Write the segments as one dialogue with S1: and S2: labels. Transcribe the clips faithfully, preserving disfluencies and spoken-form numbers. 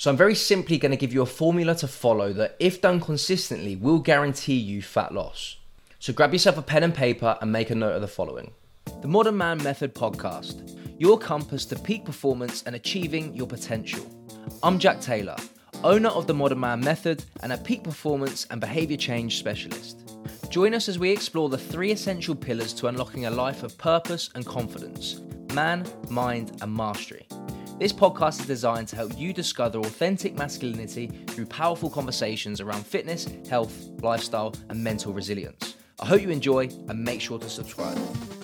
S1: So I'm very simply going to give you a formula to follow that, if done consistently, will guarantee you fat loss. So grab yourself a pen and paper and make a note of the following. The Modern Man Method Podcast, your compass to peak performance and achieving your potential. I'm Jack Taylor, owner of the Modern Man Method and a peak performance and behaviour change specialist. Join us as we explore the three essential pillars to unlocking a life of purpose and confidence: man, mind, and mastery. This podcast is designed to help you discover authentic masculinity through powerful conversations around fitness, health, lifestyle, and mental resilience. I hope you enjoy and make sure to subscribe.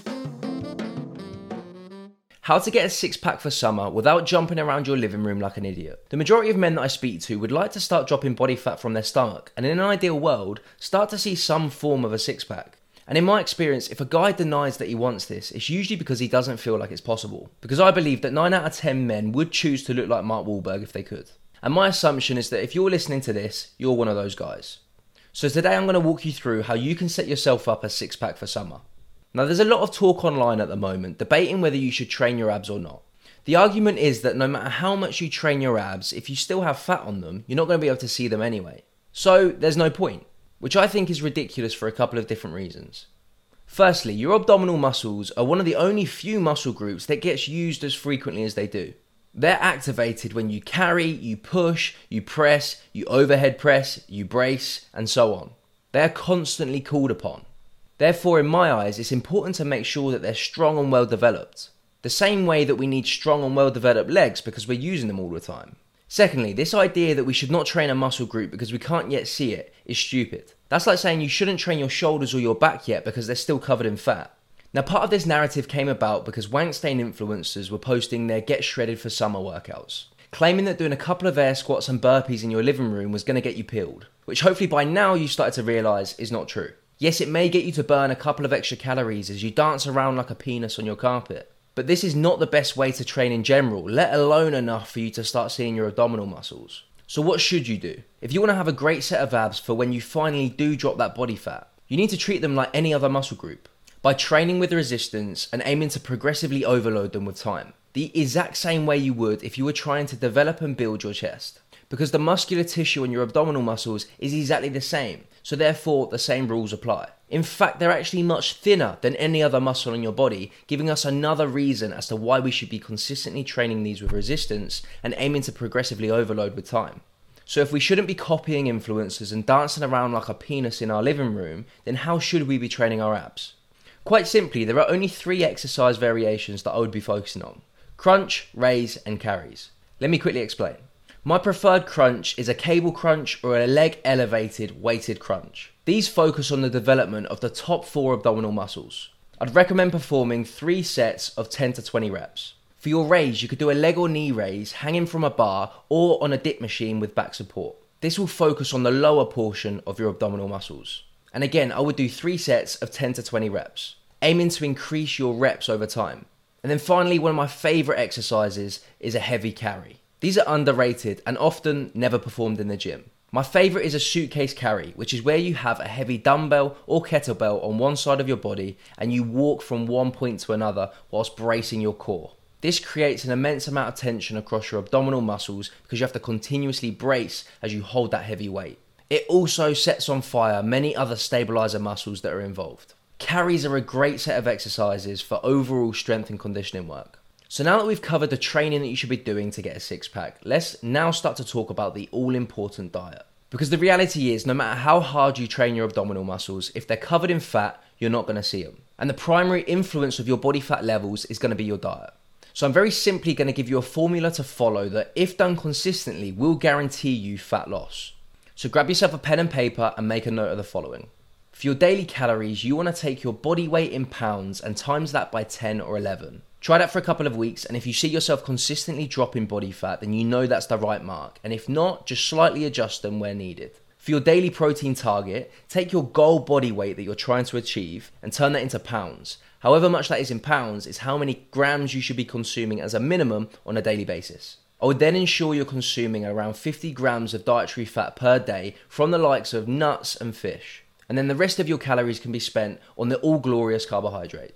S1: How to get a six-pack for summer without jumping around your living room like an idiot. The majority of men that I speak to would like to start dropping body fat from their stomach, and in an ideal world, start to see some form of a six-pack. And in my experience, if a guy denies that he wants this, it's usually because he doesn't feel like it's possible. Because I believe that nine out of ten men would choose to look like Mark Wahlberg if they could. And my assumption is that if you're listening to this, you're one of those guys. So today I'm going to walk you through how you can set yourself up a six-pack for summer. Now, there's a lot of talk online at the moment debating whether you should train your abs or not. The argument is that no matter how much you train your abs, if you still have fat on them, you're not going to be able to see them anyway. So there's no point, which I think is ridiculous for a couple of different reasons. Firstly, your abdominal muscles are one of the only few muscle groups that gets used as frequently as they do. They're activated when you carry, you push, you press, you overhead press, you brace, and so on. They're constantly called upon. Therefore, in my eyes, it's important to make sure that they're strong and well developed. The same way that we need strong and well developed legs because we're using them all the time. Secondly, this idea that we should not train a muscle group because we can't yet see it is stupid. That's like saying you shouldn't train your shoulders or your back yet because they're still covered in fat. Now, part of this narrative came about because Wankstain influencers were posting their Get Shredded for Summer workouts, claiming that doing a couple of air squats and burpees in your living room was going to get you peeled, which hopefully by now you started to realise is not true. Yes, it may get you to burn a couple of extra calories as you dance around like a penis on your carpet, but this is not the best way to train in general, let alone enough for you to start seeing your abdominal muscles. So what should you do? If you want to have a great set of abs for when you finally do drop that body fat, you need to treat them like any other muscle group, by training with resistance and aiming to progressively overload them with time, the exact same way you would if you were trying to develop and build your chest. Because the muscular tissue in your abdominal muscles is exactly the same, so therefore the same rules apply. In fact, they're actually much thinner than any other muscle in your body, giving us another reason as to why we should be consistently training these with resistance and aiming to progressively overload with time. So if we shouldn't be copying influencers and dancing around like a penis in our living room, then how should we be training our abs? Quite simply, there are only three exercise variations that I would be focusing on: crunch, raise, and carries. Let me quickly explain. My preferred crunch is a cable crunch or a leg elevated weighted crunch. These focus on the development of the top four abdominal muscles. I'd recommend performing three sets of ten to twenty reps. For your raise, you could do a leg or knee raise hanging from a bar or on a dip machine with back support. This will focus on the lower portion of your abdominal muscles. And again, I would do three sets of ten to twenty reps, aiming to increase your reps over time. And then finally, one of my favourite exercises is a heavy carry. These are underrated and often never performed in the gym. My favourite is a suitcase carry, which is where you have a heavy dumbbell or kettlebell on one side of your body and you walk from one point to another whilst bracing your core. This creates an immense amount of tension across your abdominal muscles because you have to continuously brace as you hold that heavy weight. It also sets on fire many other stabiliser muscles that are involved. Carries are a great set of exercises for overall strength and conditioning work. So now that we've covered the training that you should be doing to get a six-pack, let's now start to talk about the all-important diet. Because the reality is, no matter how hard you train your abdominal muscles, if they're covered in fat, you're not going to see them. And the primary influence of your body fat levels is going to be your diet. So I'm very simply going to give you a formula to follow that, if done consistently, will guarantee you fat loss. So grab yourself a pen and paper and make a note of the following. For your daily calories, you want to take your body weight in pounds and times that by ten or eleven. Try that for a couple of weeks, and if you see yourself consistently dropping body fat, then you know that's the right mark. And if not, just slightly adjust them where needed. For your daily protein target, take your goal body weight that you're trying to achieve and turn that into pounds. However much that is in pounds is how many grams you should be consuming as a minimum on a daily basis. I would then ensure you're consuming around fifty grams of dietary fat per day from the likes of nuts and fish. And then the rest of your calories can be spent on the all glorious carbohydrates.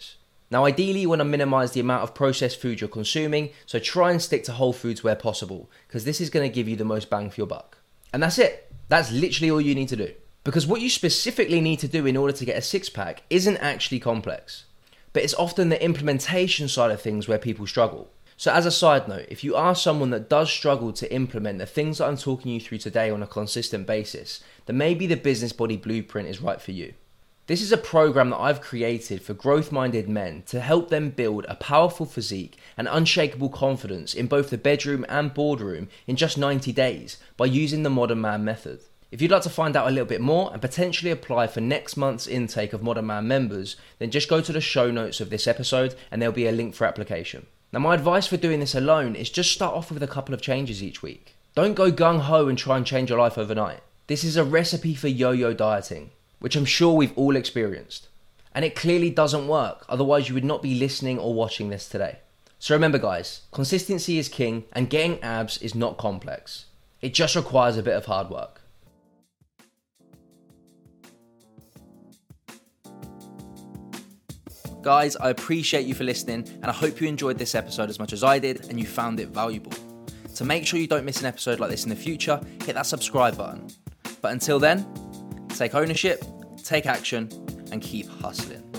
S1: Now ideally you want to minimize the amount of processed food you're consuming, so try and stick to whole foods where possible, because this is going to give you the most bang for your buck. And that's it. That's literally all you need to do. Because what you specifically need to do in order to get a six pack isn't actually complex, but it's often the implementation side of things where people struggle. So as a side note, if you are someone that does struggle to implement the things that I'm talking you through today on a consistent basis, then maybe the Business Body Blueprint is right for you. This is a program that I've created for growth-minded men to help them build a powerful physique and unshakable confidence in both the bedroom and boardroom in just ninety days by using the Modern Man method. If you'd like to find out a little bit more and potentially apply for next month's intake of Modern Man members, then just go to the show notes of this episode and there'll be a link for application. Now my advice for doing this alone is just start off with a couple of changes each week. Don't go gung-ho and try and change your life overnight. This is a recipe for yo-yo dieting, which I'm sure we've all experienced. And it clearly doesn't work, otherwise you would not be listening or watching this today. So remember guys, consistency is king and getting abs is not complex. It just requires a bit of hard work. Guys, I appreciate you for listening and I hope you enjoyed this episode as much as I did and you found it valuable. To make sure you don't miss an episode like this in the future, hit that subscribe button. But until then, take ownership, take action, and keep hustling.